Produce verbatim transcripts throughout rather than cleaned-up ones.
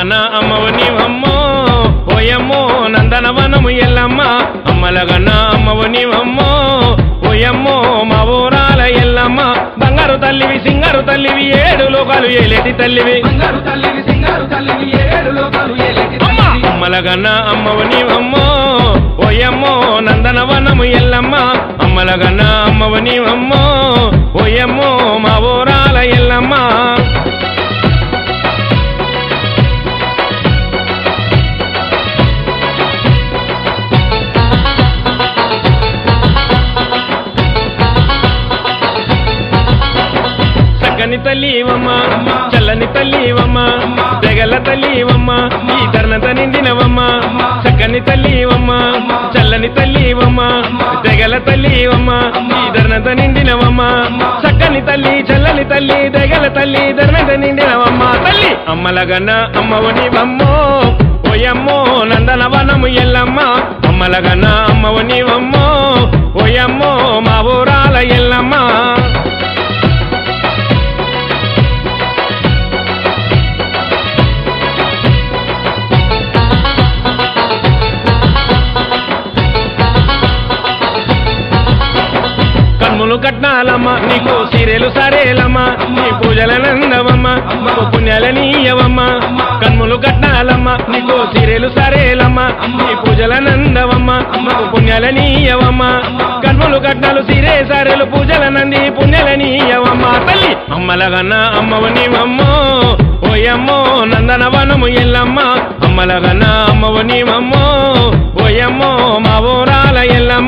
అమ్మలగన్న అమ్మవు నీవమ్మో ఓయమ్మో నందనవనము ఎల్లమ్మ అమ్మలగన్న అమ్మవు నీవమ్మో ఓయమ్మో మా ఊరాల ఎల్లమ్మ బంగారు తల్లివి సింగారు తల్లివి ఏడు లోకాలు ఏలేటి తల్లివి బంగారు తల్లివి సింగారు తల్లివి ఏడు లోకాలు ఏలేటి తల్లివి అమ్మలగన్న అమ్మవు నీవమ్మో ఓయమ్మో నందనవనము ఎల్లమ్మ అమ్మలగన్న అమ్మవు నీవమ్మో ఓయమ్మో మా ఊరాల ఎల్లమ్మ చక్కని తల్లివమ్మ చల్లని తల్లివమ్మ తెగల తల్లివమ్మ ఈ ధర్నంత నిండినవమ్మ చక్కని తల్లివమ్మ చల్లని తల్లివమ్మ తెగల తల్లివమ్మ ఈ ధర్నంత నిండినవమ్మ చక్కని తల్లి చల్లని తల్లి తెగల తల్లి ధర్నంత నిండినవమ్మ తల్లి అమ్మలగన్న అమ్మవు నీవమ్మో ఓయమ్మో నందనవనము ఎల్లమ్మ అమ్మలగన్న అమ్మవు నీవమ్మో ఓయమ్మో మా ఊరాల ఎల్లమ్మ కన్నులు కట్నాలమ్మ నీకు సీరెలు సరేలమ్మ నీ పూజలనందవమ్మ నీకు పుణ్యాలనీయవమ్మ కన్నులు కట్నాలమ్మ నీకు సీరెలు సరేలమ్మ నీ పూజలనందవమ్మ నీకు పుణ్యాలనీయవమ్మ కన్నులు కట్నాలు సీరే సరేలు పూజలనంది పుణ్యాలనీయవమ్మ తల్లి అమ్మలగన్న అమ్మవు నీవమ్మో ఓయమ్మో నందనవనము ఎల్లమ్మ అమ్మలగన్న అమ్మవు నీవమ్మో ఓయమ్మో మా ఊరాల ఎల్లమ్మ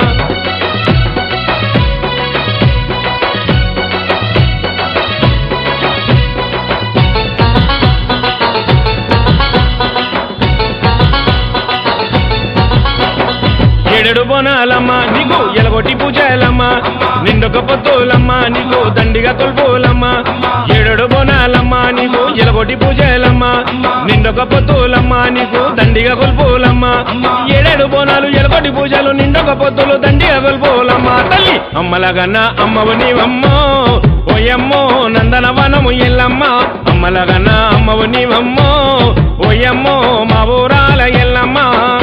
ఏడెడు బోనాలమ్మ నీకు ఎలగొట్టి పూజలమ్మ నిండొక పొత్తులమ్మ నీకు దండిగా కొల్పోలమ్మ ఏడెడు బోనాలమ్మ నీకు ఎలగొట్టి పూజలమ్మ నిండొక పొత్తులమ్మ నీకు దండిగా కొల్పోలమ్మ ఏడేడు బోనాలు ఎలగొట్టి పూజలు నిండొక పొత్తులు దండిగా కొల్పోలమ్మ తల్లి అమ్మలగన్న అమ్మవు నీవమ్మో ఓయమ్మో నందనవనము ఎల్లమ్మ అమ్మలగన్న అమ్మవు నీవమ్మో ఓయమ్మో మా ఊరాల ఎల్లమ్మ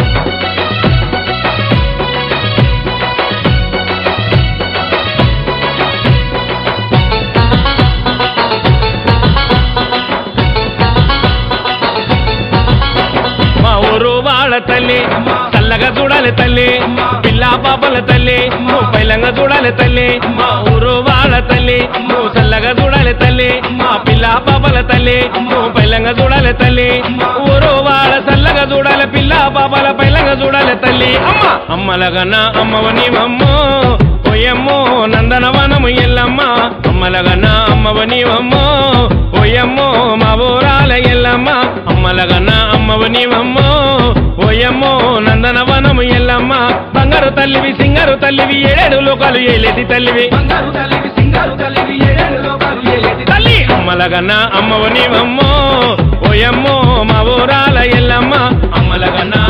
తల్లి చల్లగా చూడాలి తల్లి పిల్లా పాపల తల్లి నువ్వు పైలంగా చూడాలి తల్లి మా ఊరు వాళ్ళ తల్లి నువ్వు చల్లగా చూడాలి తల్లి మా పిల్లా పాపల తల్లి నువ్వు పైలంగా చూడాలి తల్లి ఊరు వాళ్ళ చల్లగా చూడాలి పిల్లా పాపల పైలంగా చూడాలి తల్లి అమ్మ అమ్మలగన్న అమ్మవు నీవమ్మో ఓయమ్మో నందనవనము ఎల్లమ్మ అమ్మలగన్న అమ్మవు నీవమ్మో ఓయమ్మో మా ఊరాల ఎల్లమ్మ అమ్మలగన్న అమ్మవు నీవమ్మో ఓయమ్మో నందనవనము ఎల్లమ్మ బంగారు తల్లివి సింగారు తల్లివి ఏడేడు లోకాలు ఏలేటి తల్లివి బంగారు తల్లివి సింగారు తల్లివి ఏడేడు లోకాలు ఏలేటి తల్లి అమ్మలగన్న అమ్మవు నీవమ్మో ఓయమ్మో మా ఊరాల ఎల్లమ్మ అమ్మలగన్న